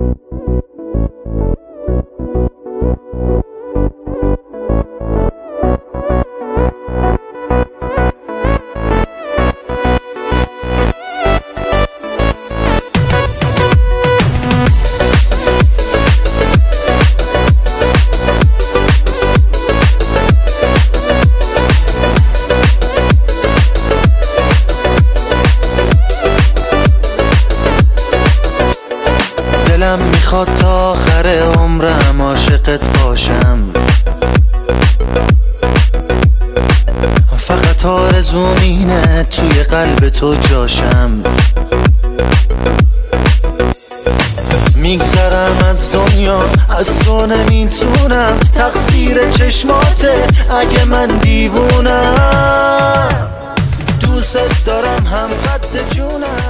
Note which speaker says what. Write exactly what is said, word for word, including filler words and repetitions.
Speaker 1: دلم میخواد تا آخر عمرم عاشقت باشم، فقط آرزوم اینه توی قلب تو جاشم. میگذرم از دنیا، از تو نمیتونم، تقصیر چشماته اگه من دیوونم. دوست دارم هم قد جونم.